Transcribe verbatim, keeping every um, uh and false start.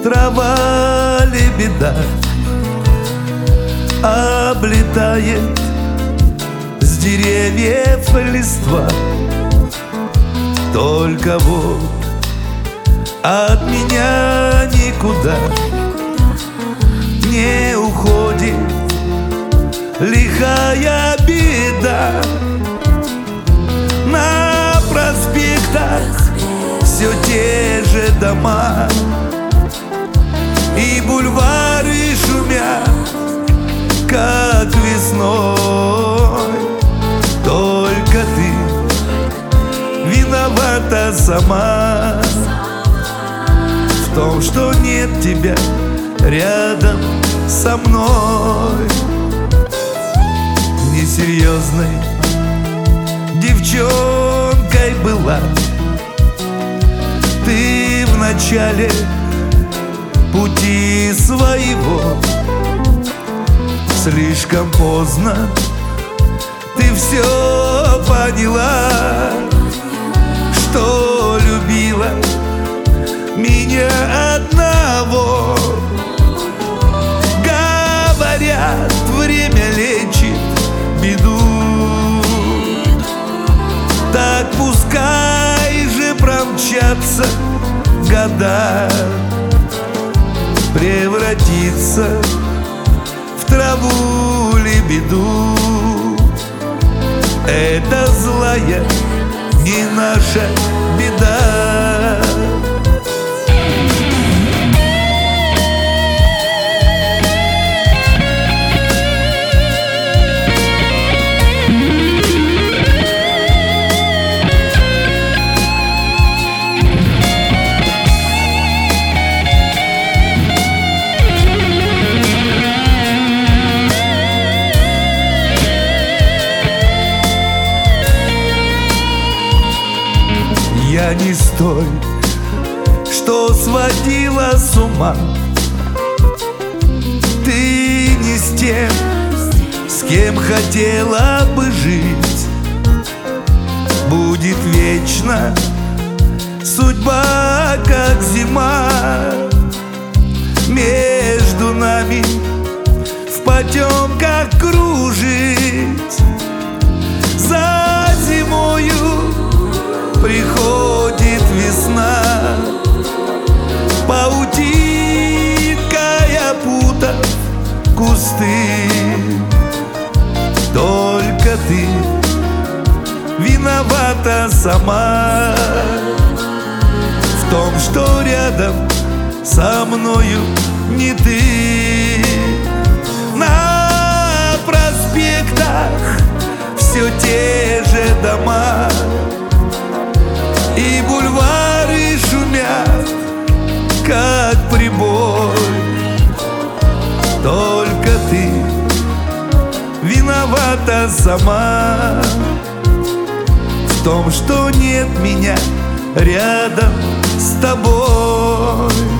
Трава лебеда облетает с деревьев листва. Только вот от меня никуда не уходит лихая беда. На проспектах все те же дома, и бульвары шумят, как весной. Только ты виновата сама в том, что нет тебя рядом со мной. Несерьезной девчонкой была ты в начале пути своего. Слишком поздно ты все поняла, что любила меня одного. Говорят, время лечит беду, так пускай же промчатся года, превратиться в траву лебеду. Это злая не наша беда. Я не с той, что сводила с ума. Ты не с тем, с кем хотела бы жить. Будет вечно судьба, как зима, между нами в потемках кружить. За зимою приходит весна, паутинкой опутав кусты. Только ты виновата сама в том, что рядом со мною не ты. На проспектах все те же дома, и бульвары шумят, как прибой. Только ты виновата сама в том, что нет меня рядом с тобой.